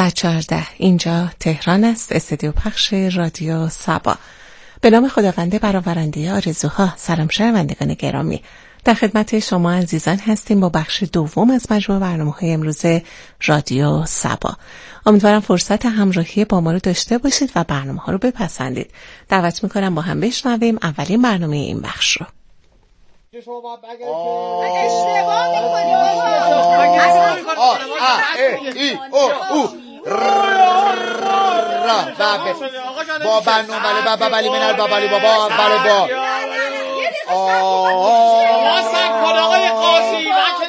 و14. اینجا تهران است، استودیو پخش رادیو سبا. به نام خداوند برآورنده آرزوها. سلام شنوندگان گرامی، در خدمت شما عزیزان هستیم با بخش دوم از مجموعه برنامه‌های امروز رادیو سبا. امیدوارم فرصت همراهی با ما رو داشته باشید و برنامه‌ها رو بپسندید. دعوت می‌کنم با هم بشنویم اولین برنامه این بخش رو. اگه اشتباه با بنون بله بابا بلی منال بابالی بابا بله با واسه کن آقای قاضی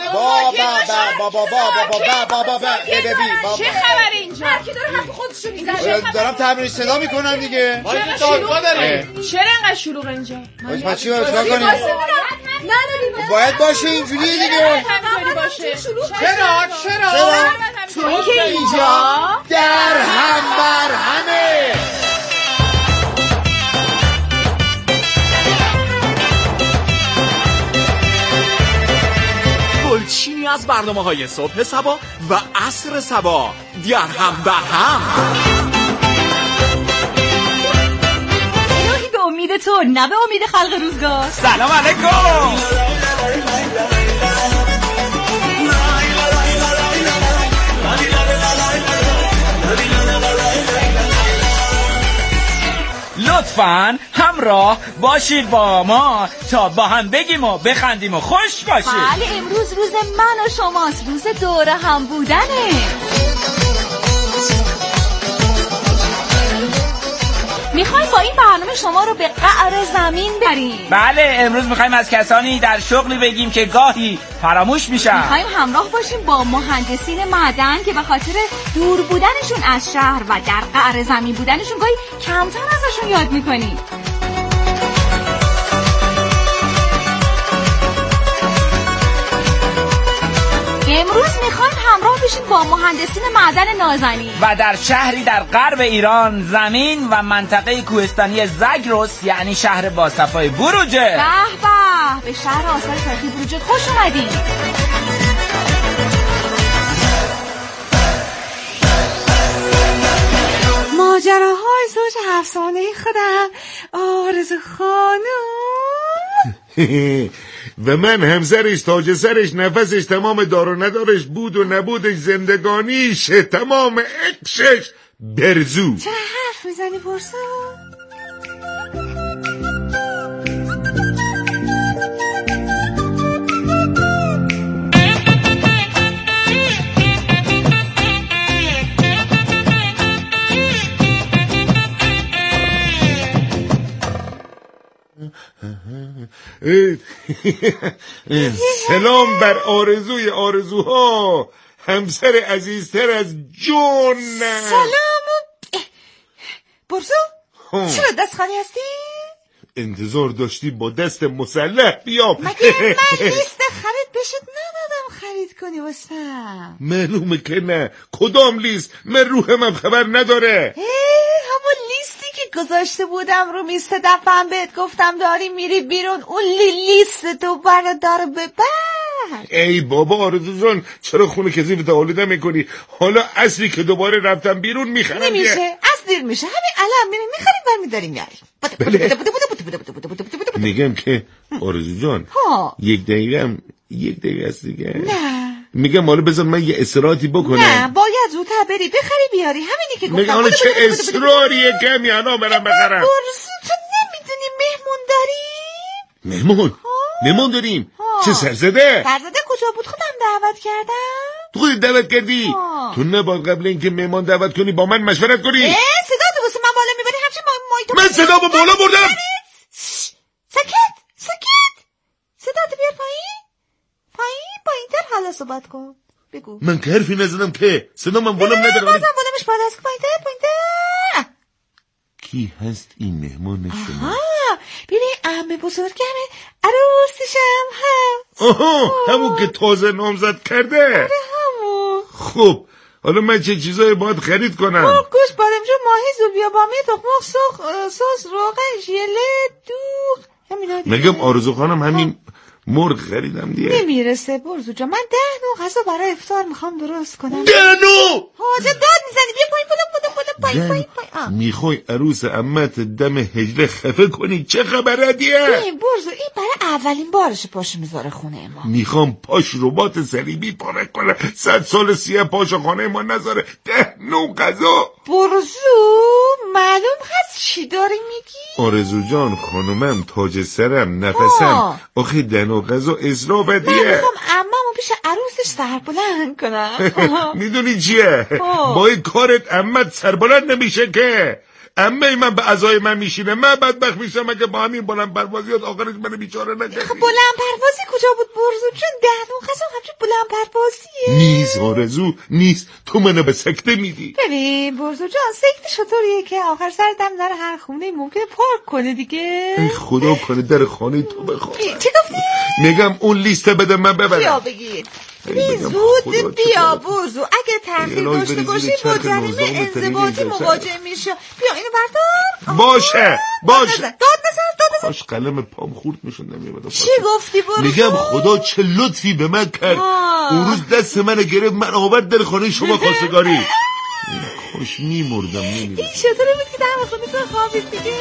بابا چه خبر اینجا؟ هر کی داره حرف خودشو میزنه. دارم تمرین صدا میکنم دیگه. چرا انقدر شلوغ اینجا؟ ما چیکار کنیم؟ باید باشه اینجوری دیگه. چرا؟ چون که اینجا در هم بر همه. گلچینی از برنامه‌های صبح سبا و عصر سبا در هم بر هم. الهی به امید تو، نه به امید خلق روزگار. سلام علیکم. لطفاً همراه باشید با ما تا با هم بگیم و بخندیم و خوش باشید. بله، امروز روز من و شماست، روز دوره هم بودنه. میخوایم با این برنامه شما رو به قعر زمین بریم. بله، امروز میخوایم از کسانی در شغلی بگیم که گاهی فراموش میشن. میخوایم همراه باشیم با مهندسین معدن که به خاطر دور بودنشون از شهر و در قعر زمین بودنشون گاهی کمتر ازشون یاد میکنیم. امروز میخوایم همراه بشیم با مهندسین معدن نازنین و در شهری در غرب ایران زمین و منطقه کوهستانی زاگرس، یعنی شهر با صفای بروجه. به شهر آثار تاریخی بروجه خوش اومدین. ماجراهای زوج افسانه‌ای خودم آرزو خانم و من همسرش، تاج سرش، نفسش، تمام دار و ندارش، بود و نبودش، زندگانیش، تمام عشقش، برزو. چه حرف میزنی برزو؟ سلام بر آرزوی آرزوها، همسر عزیزتر از جون. سلام برزو، چرا دست خالی هستی؟ انتظار داشتی با دست مسلح بیام. مگه من لیست خرید بشت ندادم خرید کنی واسم؟ معلومه که نه. کدام لیست؟ من روحم خبر نداره. همون لیستی که گذاشته بودم رو میز دفعه بهت گفتم داری میری بیرون، اون لیست تو بردار ببر. ای بابا آرزو جان، چرا خونه کثیف آلوده میکنی؟ حالا اصلی که دوباره رفتم بیرون میخرم. نمیشه، از دیر میشه، همین الان میریم میخریم برمیداریم میاریم. میگم که آرزو جان یک دقیقه است دیگه. نه میگم حالا بذار من یه اصراراتی بکنم. نه، باید زودتر بری بخری بیاری، همینی که گفتم. میگم حالا چه اصراریه کمی الان برم بخرم. برزو تو نمیدونی مهمون داریم؟ مهمون داریم؟ چه سرزده کجا بود؟ خودم دعوت کردم. تو خودت دعوت کردی؟ تو نباید قبل اینکه مهمان دعوت کنی با من مشورت کنی؟ صدا تو واسه من بالا میبری، همچین مایتو من صدا با بالا بردم. سکت صدا تو بیار پایین تر حالا صحبت کن، بگو. من که حرفی نزدم که صدا من بالام نداره. بازم بالامش بالاست، پایین تر. کی هست این مهمان شما؟ ببین عمه بزرگمه، عروسیشم هست. همون که تازه نامزد کرده. همون. خب حالا من چه چیزایی باید خرید کنم؟ گوشت، بادمجون، ماهی، زوبیا، بامی، تخم‌مرغ، سس، روغن، ژله، دوغ. میگم آرزو خانم همین مرغ خریدم دیگه. نمیرسه برزو جان، من 10 نوع غذا برای افطار میخوام درست کنم. 10 نوع؟ حاجه داد میزنی، بیا پایین. میخوای عروس عمت دم هجله خفه کنی؟ چه خبره دیگه؟ این برزو این برای اولین بارش پاشو میذاره خونه ما. میخوام پاش ربات صلیبی پاره کنه، 100 سال سیه پاش خانه ما نذاره. 10 نوع غذا. برزو معلوم هست چی داری میگی؟ آرزو جان خانومم، تاج سرم، نفسم. آخه 10 نوع غذا اسرافه دیگه. من میخوام عممو پیش عروسش سربلند کنم. میدونی چیه؟ با این کارت عمت سربلند نمیشه که. عمه من به عزای من میشینه، من بدبخت میشم اگه با همین بلند پروازیات آخرش من بیچاره نکردی. بلند پروازی کجا بود برزو جون؟ 10 نوع غذا همچون بلند پروازیه؟ نیست آرزو، نیست. تو منو به سکته میدی. ببین برزو جان، سکته شطوریه که آخر سر دم در هر خونه ممکنه پارک کنه دیگه. ای خدا کنه در خانه تو بخواه. چی گفتی؟ میگم اون لیسته بده من ببرم. بیا بگیر. زود بیا برزو، اگه تأخیر داشته باشی با جریمه انضباطی مواجه میشه. بیا اینو بردار. باشه داد نزن. کاش قلم پام خورد میشد نمیبدم. چی گفتی برزو؟ میگم خدا چه لطفی به من کرد. اون روز دست منو گرفت، من آورد در خانه شما خواستگاری. کاش میمردم. این چطوره بود که در خونه تو خوابید دیگه؟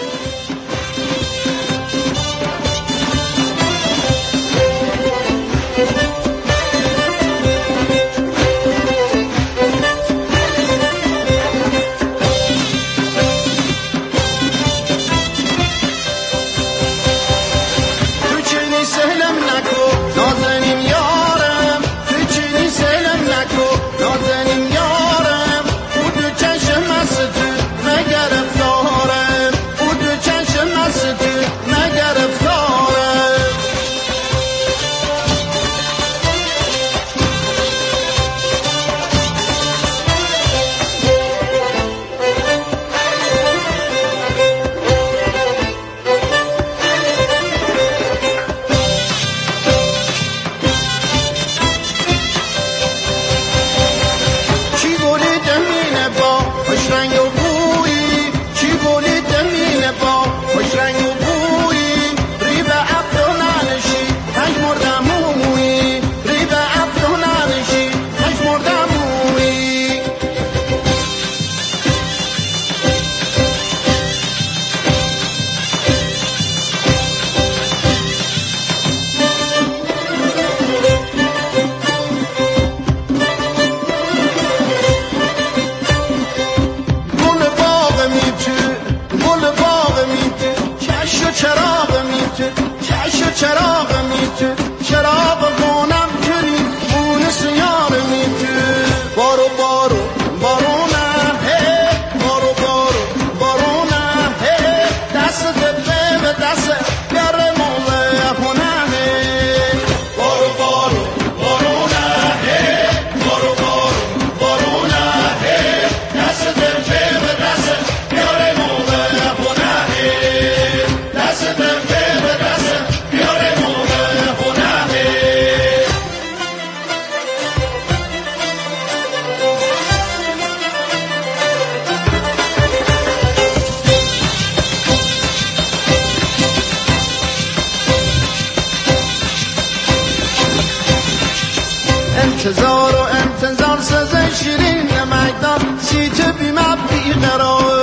انتظار سازه شیرین نمکدار سیت بیمه بیقرار.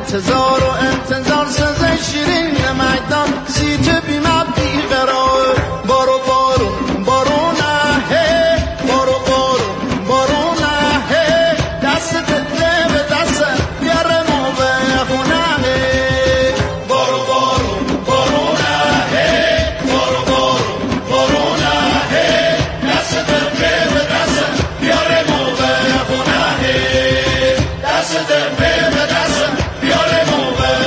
انتظار سازه شیرین نمکدار سیت بیمه بیقرار. بارو بارونه هی، بارونه هی، دست تده به دست بیاره ما به خونه هی. بارونه هی، بارونه هی، دست تده به دست بیاره ما به خونه هی. دست تده به دست بیاره ما به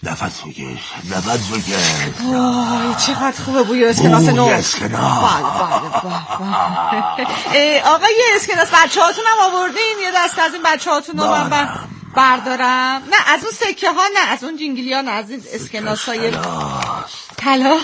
نفس بکش. وای چقدر خوبه بوی اسکناس نو. آقای اسکناس بچه هاتون هم آوردین؟ یه دست از این بچه هاتون رو من بردارم. نه از اون سکه ها، نه از اون جینگلی ها، نه از این اسکناس های تلاس.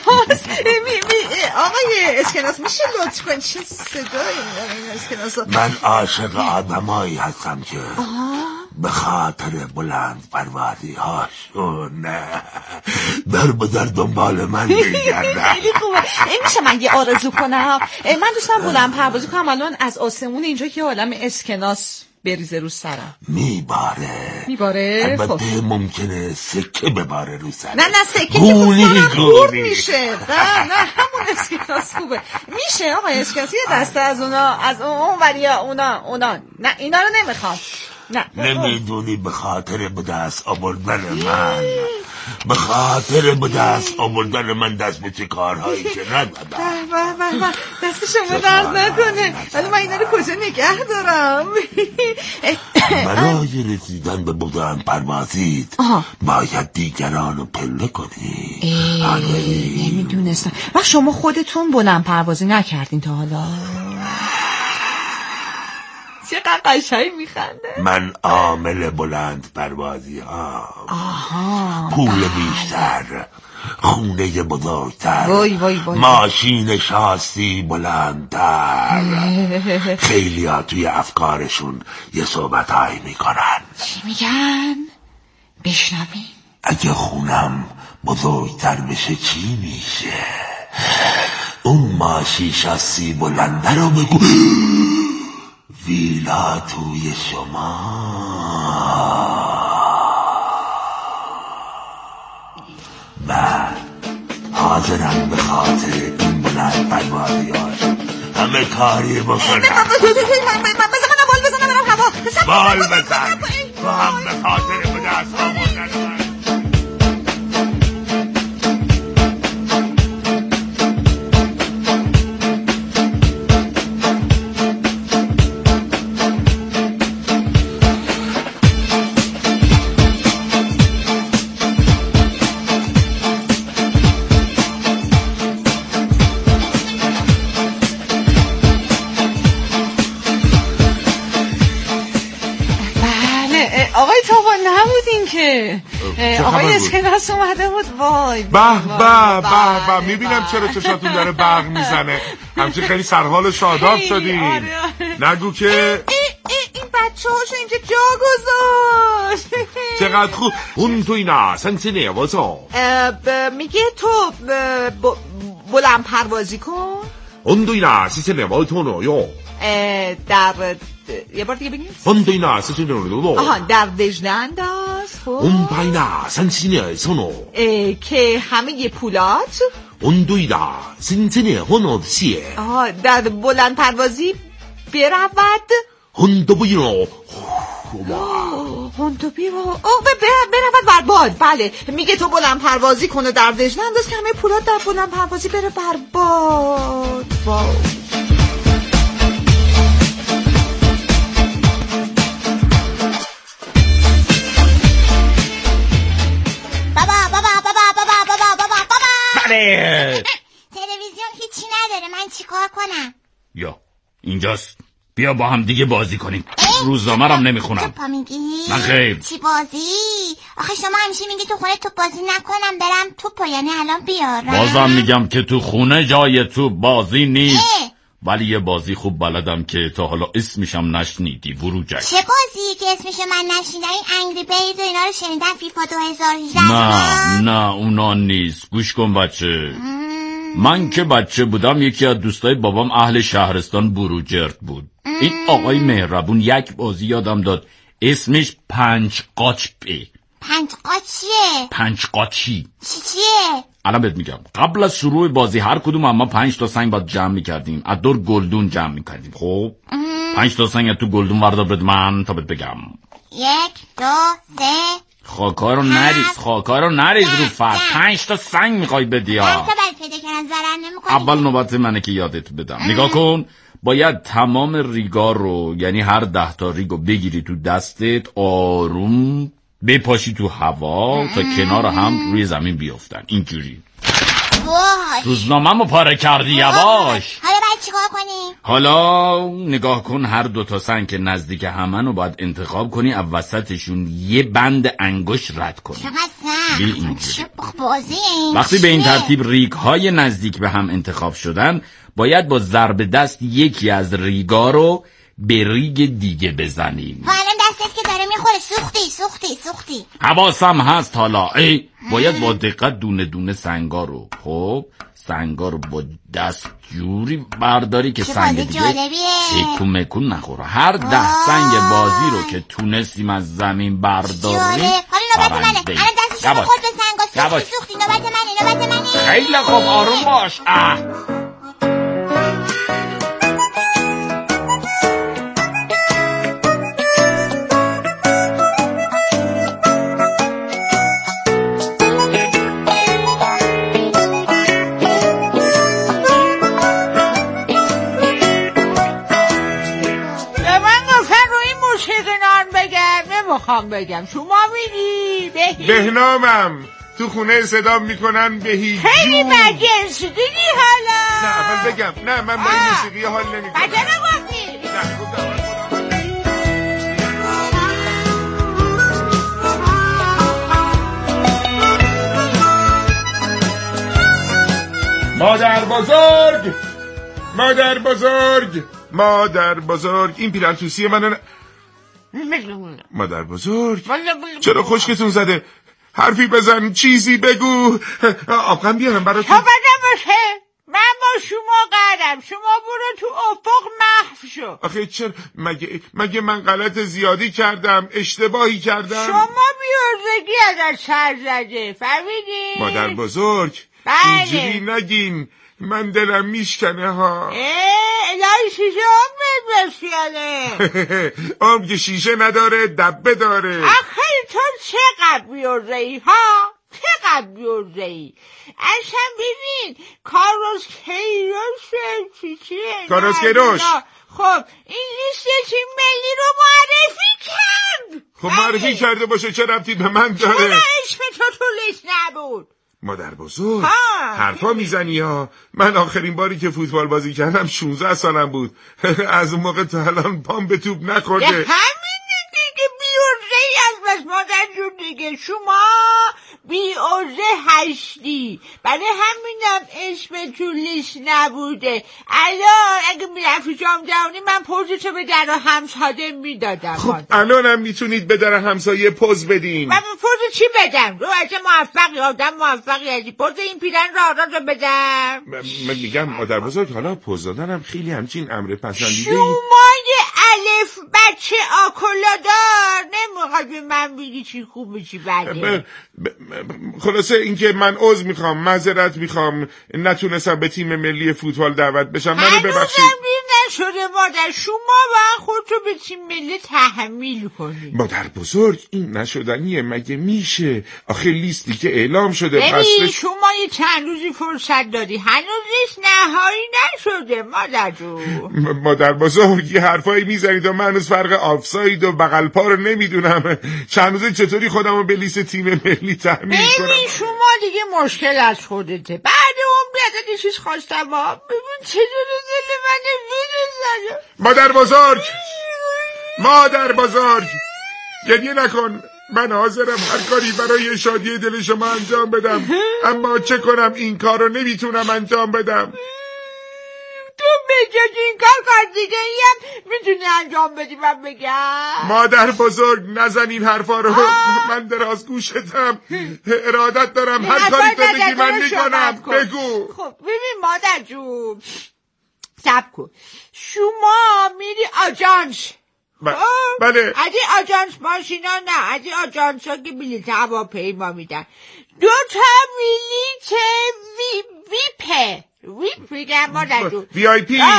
آقای اسکناس میشه لطف کن چه صدایی این اسکناس ها؟ من عاشق آدمایی هستم که به خاطر بلند پروازی هاشون در دنبال من میگردن. خیلی خوبه. میشه من یه آرزو کنم؟ من دوستم بلند پروازی کنم الان از آسمون اینجا که عالم اسکناس بریزه رو سرم. میباره؟ البته ممکنه سکه بباره رو سرم. نه سکه که خورد میشه. نه همون اسکناس خوبه. میشه آقای اسکناس یه دسته از اونا، از اون وریا اونا. نه اینا رو نمیخوام. نه نمیدونی به خاطر به دست آوردن من، به خاطر به دست آوردن من دست به چه کارهایی که ندادم. دست شما درد نکنه. ولی من اینا رو کجا نگه دارم؟ برای رسیدن به بلند پروازیت باید دیگران رو پله کنی. نمیدونستم. و شما خودتون بلند پروازی نکردین تا حالا؟ چقدر قشنگ میخنده. من عامل بلند پروازی ها. پول بیشتر، خونه بزرگتر، وای. ماشین شاسی بلندتر. خیلی ها توی افکارشون یه صحبت هایی میکنن. چی میگن؟ بشنویم. اگه خونم بزرگتر بشه چی میشه؟ اون ماشین شاسی بلنده رو بگو ویلا توی شما. من حاضرم به خاطر این بلند پروازیات همه کاری بکنم. بال بزن تو هم به خاطر به دست آوردن من. آقای تابان نبودین که آقای اسکناس اومده بود. وای به میبینم چرا چشاتون داره برق میزنه. همچنین خیلی سرحال شاداب شدین. نگو که این بچه هاشو اینجا جا گذاشت. چقدر خوب. اون تو اینا سنسینه واسا میگه تو بلند پروازی کن. اون تو اینا سنسینه واسا یو در یه بار دیگه بگیم. اون تو اینا سنسینه واسا در دژلند است. اون پاینا سنسینه سونو که همه یه پولات. اون تو اینا سنسینه هونو سیه در بلند پروازی برود. هندو بیرو برود بر باد. بله میگه تو بلند پروازی کنه در دژلند است که همه پولات در بلند پروازی بره بر باد. تلویزیون هیچی نداره، من چیکار کنم؟ یا اینجاست، بیا با هم دیگه بازی کنیم. روزنامه رم نمیخونم. توپا میگی؟ من خیلی. چی بازی؟ آخه شما همیشه میگی تو خونه توپ بازی نکنم برم توپا، یعنی الان بیارم. بازم میگم که تو خونه جای توپ بازی نیست. ولی یه بازی خوب بلدم که تا حالا اسمشم نشنیدی. وروجک. چه بازی که اسمشو من نشنیدم؟ این انگری برید و اینا رو شنیدم. فیفا 2018. نه اونا نیست. گوش کن بچه. من که بچه بودم یکی از دوستای بابام اهل شهرستان بروجرد بود. این آقای مهربون یک بازی یادم داد اسمش پنج قاچپه. پنج قاچیه؟ پنج قاچی چیه؟ الان بهت میگم. قبل از شروع بازی هر کدوم اما 5 تا سنگ باید جمع میکردیم. از دور گلدون جمع میکردیم. خب 5 تا سنگ تو گلدون وردار بد من تا بهت بگم. 1 2 3 خاکا رو نریز رو فرد. 5 تا سنگ میخوای بدی ها. اول نوبت منه که یادت بدم. نگاه کن، باید تمام ریگا رو، یعنی هر 10 تا ریگو بگیری تو دستت، آروم بپاشی تو هوا تا کنار هم روی زمین بیافتن. اینجوری. روزنامه‌مو پاره کردی. یواش. حالا باید چیکار کنی؟ حالا نگاه کن، هر دوتا سنگ که نزدیک همن رو باید انتخاب کنی، از وسطشون یه بند انگشت رد کنی. چه بازی این؟ وقتی به این ترتیب ریگ‌های نزدیک به هم انتخاب شدن، باید با ضرب دست یکی از ریگا رو به ریگ دیگه بزنیم. الان دستت که داره میخوره. سوختی. حواسم هست حالا. باید با دقت دونه دونه سنگا رو، خب سنگا رو با دست جوری برداری که سنگ دیگه تکون مکون نخوره. هر 10 سنگ بازی رو که تونستیم از زمین برداریم. حالا نوبت منه. الان دستشو خورد به سنگا. سوختی. نوبت منه. خیلی خوب، آروم باش. میخوام بگم شما میری بهنامم تو خونه صدا میکنن بهی خیلی مجلس دیدی حالا. نه اول بگم نه من با این موسیقی حال نمیکنم. بجا نگفتی. مادر بزرگ این پیرنتوسی منو مادر بزرگ چرا خشکتون زده؟ حرفی بزن، چیزی بگو. آبغن بیارم براتون. تا بدم باشه. من با شما قدم. شما برو تو افق محو شو. آخه چرا مگه من غلط زیادی کردم؟ اشتباهی کردم؟ شما بیارزگی ازش سر زده. فهمیدی؟ مادر بزرگ اینجوری نگین، من دلم میشکنه ها. الهی شیشه عمرت بسیاله. عمر که شیشه نداره دبه داره. آخه تو چقدر بیارزهی ها؟ چقدر بیارزهی؟ اصلا ببین کاروس کیروش. خب این لیست تیم ملی رو معرفی کرد. خب معرفی کرده باشه چه ربطی به من داره؟ چرا اسم تو لیست نبود؟ مادر بزرگ حرفا میزنی ها. من آخرین باری که فوتبال بازی کردم 16 سالم بود. از اون موقع تا الان پام به توپ نخورده. همین دیگه بیورزهی از بس مادر جون دیگه. شما بیورزه هشتی، برای همینم اسم تو لیست نبوده. الان اگه میرفتی جام جهانی من پوزشو به در همسایه میدادم. خب الانم میتونید به در همسایه پوز بدین. من پوز چی بدم؟ رو از موفقی آدم موفقی هستی. پوز این پیرن رو بدم. من میگم مادر بزرگ حالا پوز دادنم خیلی همچین امر پسندیده. شما یه الف بچه آکولادار نمیخواد به من بگی چی خوبه چی بده. خلاصه اینکه من عذر میخوام، معذرت میخوام، نتونستم به تیم ملی فوتبال دعوت بشم. منو ببخشید. نشده مادر. شما با خودتو به تیم ملی تحمیل کنید. مادر بزرگ این نشدنیه مگه میشه؟ آخه لیستی که اعلام شده ببین شما یه چند روزی فرصت دادی، هنوز لیست نهایی نشده مادر جون. مادر بزرگ یه حرفایی میزنید و من هنوز فرق آفساید و بغل پا رو نمیدونم. چند روزه چطوری خودمو به لیست تیم ملی تحمیل کنم؟ ببین شما دیگه مشکل از خودته. بعد عمری ازت یه چیز خواستم ها. ببین چجوری دل منو میرزنه. مادر بزرگ گریه نکن. من حاضرم هر کاری برای شادی دل شما انجام بدم، اما چه کنم این کار رو نمیتونم انجام بدم. تو بجز این کار دیگه هم میتونی انجام بدی من بگم. مادر بزرگ نزن این حرفا رو. من دراز گوشتم، ارادت دارم. هر کاری تو بگی من میکنم. بگو. خب ببین مادر جون صبر کن. شما میری آژانس. بله. از این آژانس ماشینا نه، از این آژانس ها که بلیط هواپیما میدن. 2 بلیط ویپ میگم مادر جون. وی آی پی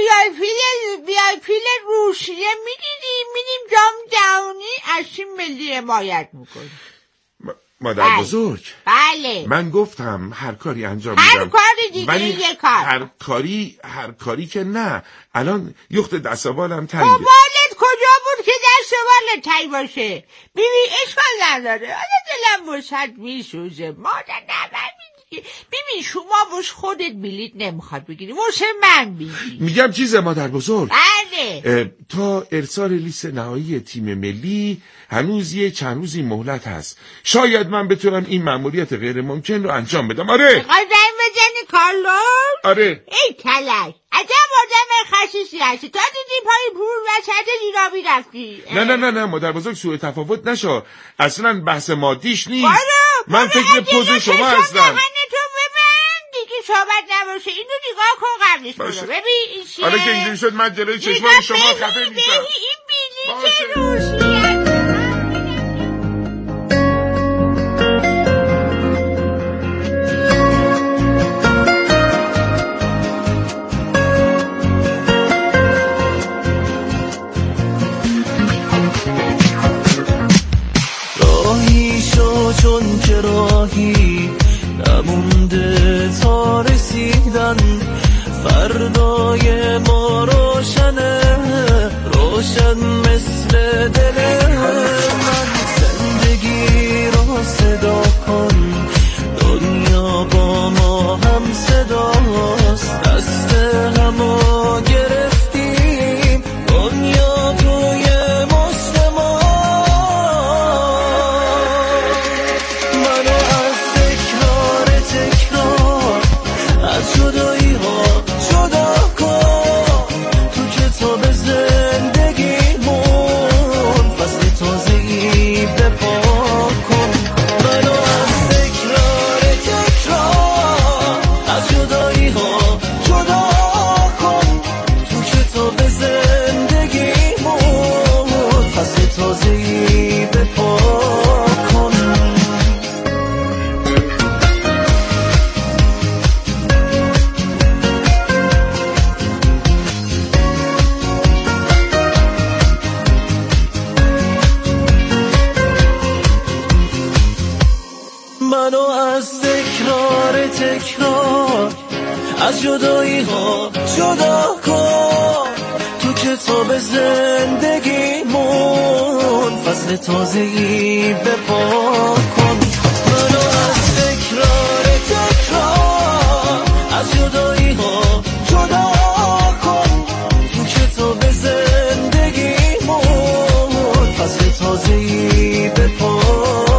روسیه میدیم جام جهانی از تیم ملی حمایت میکنیم. مادر بزرگ بله من گفتم هر کاری انجام میدم. هر کاری دیگه یه کار. هر کاری که نه. الان یخت دستاوالم تنگه. والد کجا بود که دست استوال تایی باشه. ببین اشکال نداره، حالا دلم واسط میسوزه مادر ببین شما واسه خودت بلیت نمیخواد بگیری، واسه من بگیری. میگم چیزه مادر بزرگ. بله. تا ارسال لیست نهایی تیم ملی هنوز یه چند روزی مهلت هست. شاید من بتونم این مأموریت غیر ممکن رو انجام بدم. آره. میخوای زنگ بزنی کارلوس؟ آره. ای کلک، عجب آدم خسیسی هستی، تا دیدی پای پول وسط زیرابی رفتی. نه مادر بزرگ سوء تفاوت نشو، اصلا بحث مادیش نیست. من فکر پوز شما هستم. دیگه صحبت نباشه، اینو نگاه کن قبلش برو ببین این چیه. حالا که اینجوری شد من جلوی چشمان شما خفه میشم. این بلیت روسیه. راهی شو چون که راهی نمونده تا رسیدن، فردای ما روشنه، روشن مثل دل من. زندگی را صدا کن، دنیا با ما هم صداست، دست همو گرفتیم، دنیا توی مست ما. منو از تکرار از جدایی ها جدا کن، تو کتاب زندگیمون فصل تازه‌ای بپا کن. منو از تکرار از جدایی ها جدا کن، تو کتاب زندگیمون فصل تازه‌ای بپا کن. منو از تکرار از جدایی ها جدا کن، تو کتاب زندگیمون فصل تازه‌ای بپا کن. منو از تکرار از جدایی ها جدا کن، تو کتاب زندگیمون فصل تازه‌ای بپا کن.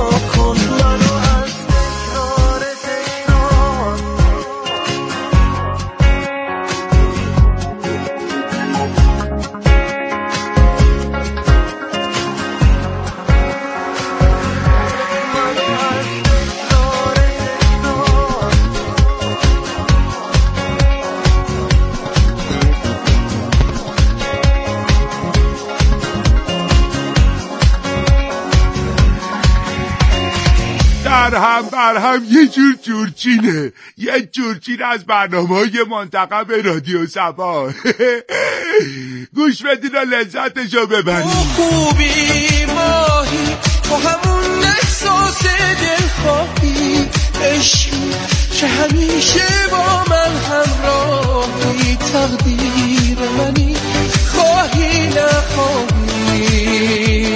برهم یه جور جورچینه، یه جورچین از برنامه‌های منتخب رادیو صبا. گوش بدین و لذتشو ببرین. خوبی ماهی تو همون احساس دلخواهی، عشقی که همیشه با من همراهی، تقدیر منی خواهی نخواهی.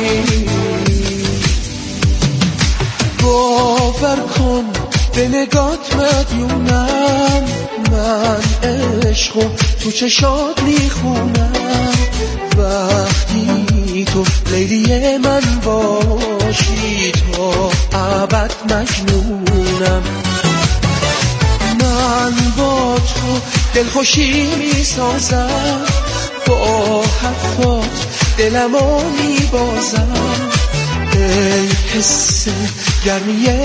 باور کن به نگات مدیونم، من عشقو تو چشات میخونم، وقتی تو لیلی من باشی تا ابد مجنونم. من با تو دلخوشی میسازم، با حرفات دلمو میبازم، ای حس گرمی